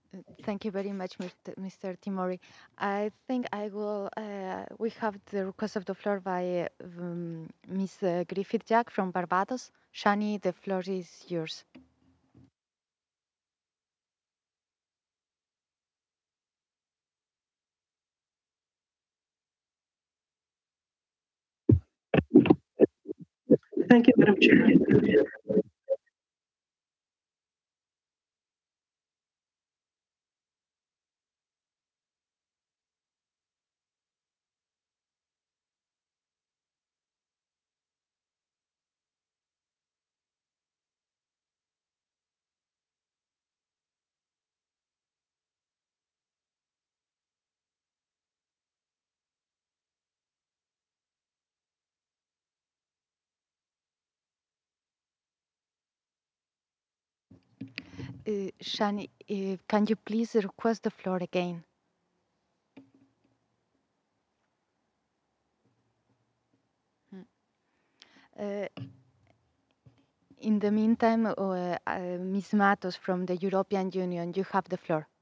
Thank you very much, Mr. Timori. I think I will. We have the request of the floor by Ms. Griffith Jack from Barbados. Shani, the floor is yours. Thank you, Madam Chair. Shani, can you please request the floor again? Hmm. Uh, in the meantime, Ms. Matos from the European Union, you have the floor.